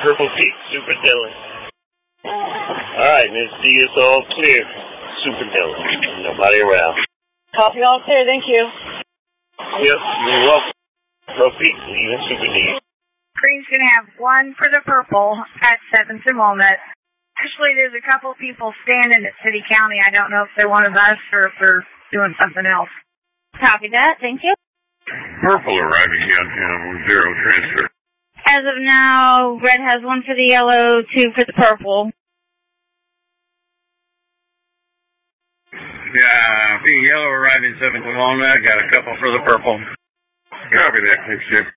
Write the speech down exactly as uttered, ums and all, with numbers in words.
Purple Peak, Super Dylan. Alright, Miss D, it's all clear. Super Dylan. Nobody around. Copy all clear, thank you. Yep, you're welcome. Purple Peak, even Super D. Green's going to have one for the purple at seventh and Walnut. Actually, there's a couple people standing at City County. I don't know if they're one of us or if they're doing something else. Copy that, thank you. Purple arriving downtown with zero transfer. As of now, red has one for the yellow, two for the purple. Yeah, being yellow arriving seventh and Walnut, got a couple for the purple. Copy that, thanks, Jim.